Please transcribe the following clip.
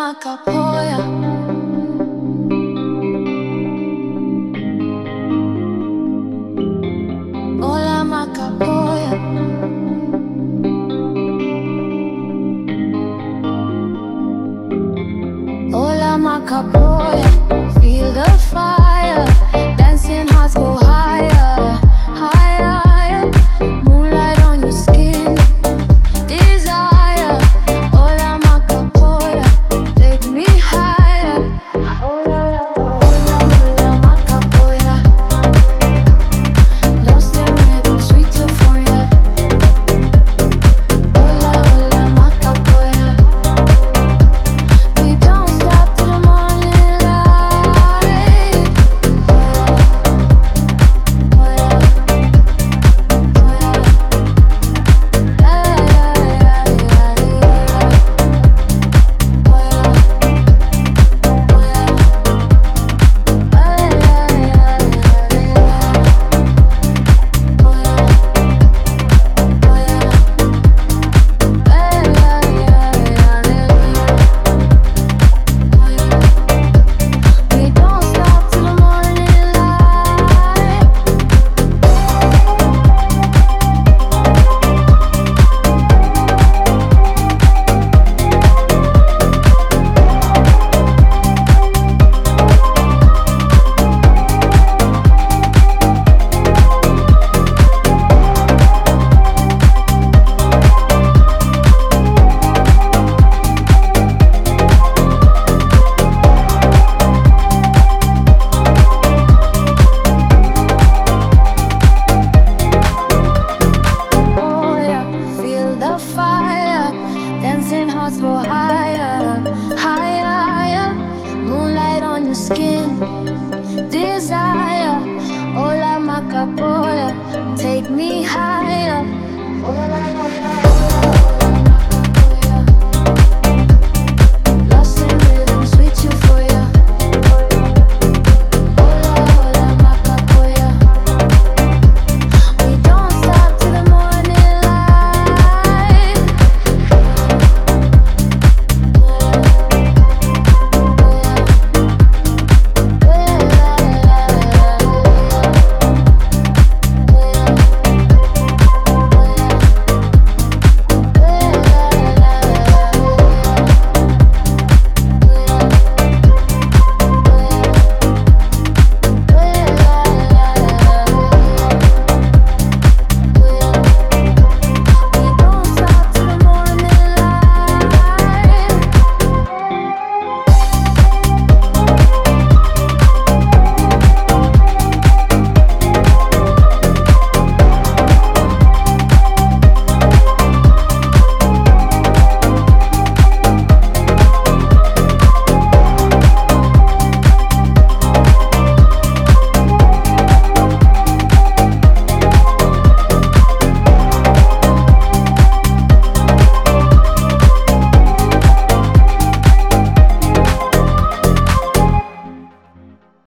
Macapoya. Hola Macapoya. Hola Macapoya. Feel the fire. Dancing hearts go higher, higher, higher. Moonlight on your skin. Desire. Hola Macapoya. Take me higher. Hola, hola, hola Macapoya. Lost in rhythm, sweet euphoria. Hola, hola Macapoya. We don't stop till the morning light. Hola, hola, we don't stop till the morning light. Oh yeah, feel the fire. Dancing hearts go higher, higher, higher. Moonlight on your skin. Desire. Hola Macapoya. Take me higher.